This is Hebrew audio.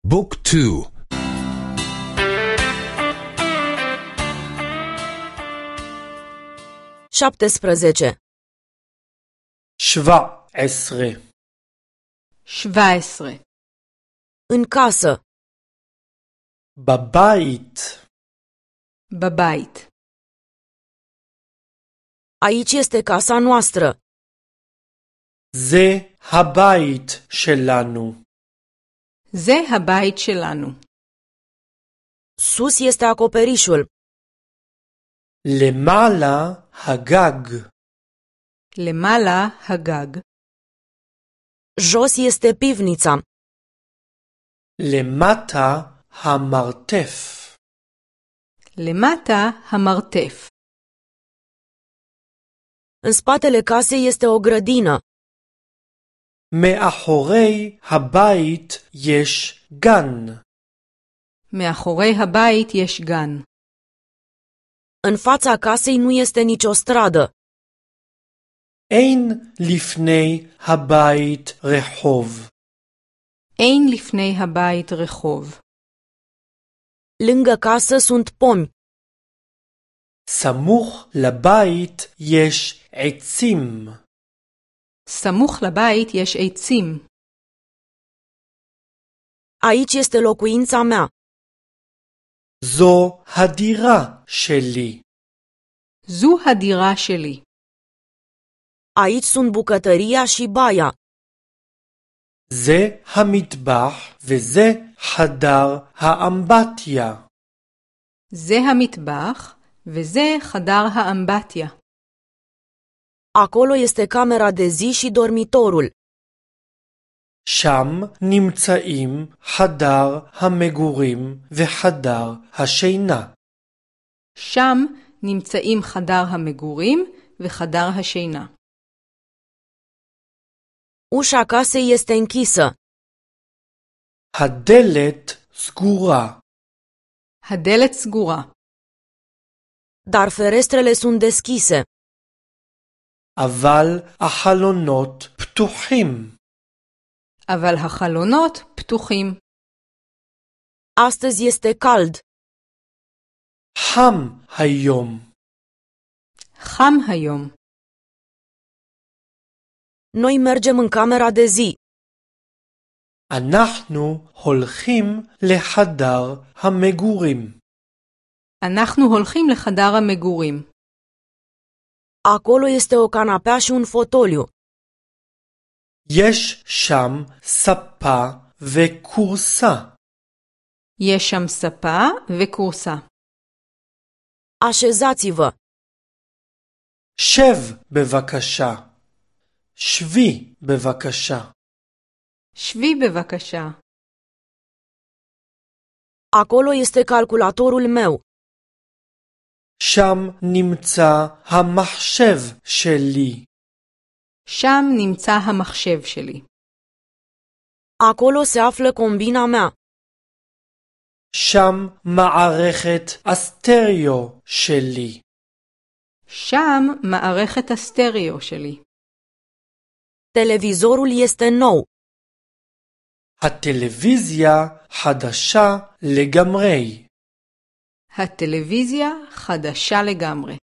بوك تو. 17. 17 În casă. בבית. Aici este casa noastră. זה הבית שלנו. Sus este acoperișul. למעלה הגג. Jos este pivnița. למטה המרתף. În spatele casei este o grădină. מאחורי הבית יש גן. În fața casei nu este nicio stradă. אין לפני הבית רחוב. Lângă casă sunt pomi. סמוך לבית יש עצים. Aici este locuința mea. זו הדירה שלי. Aici sunt bucătăria și baia. זה המטבח וזה חדר האמבטיה. Acolo este camera de zi și dormitorul. שם נמצאים חדר המגורים וחדר השינה. Ușa casei este închisă. הדלת סגורה. Dar ferestrele sunt deschise. אבל החלונות פתוחים. Astăzi este cald. חם היום. Noi mergem în camera de zi. אנחנו הולכים לחדר המגורים. Acolo este o canapea și un fotoliu. יש שם ספה וכורסה. Așezați-vă. שב בבקשה. שבי בבקשה. Acolo este calculatorul meu. שם נמצא המחשב שלי. Acolo se află combina mea. שם מערכת הסטריאו שלי. Televizorul este nou. הטלוויזיה חדשה לגמרי.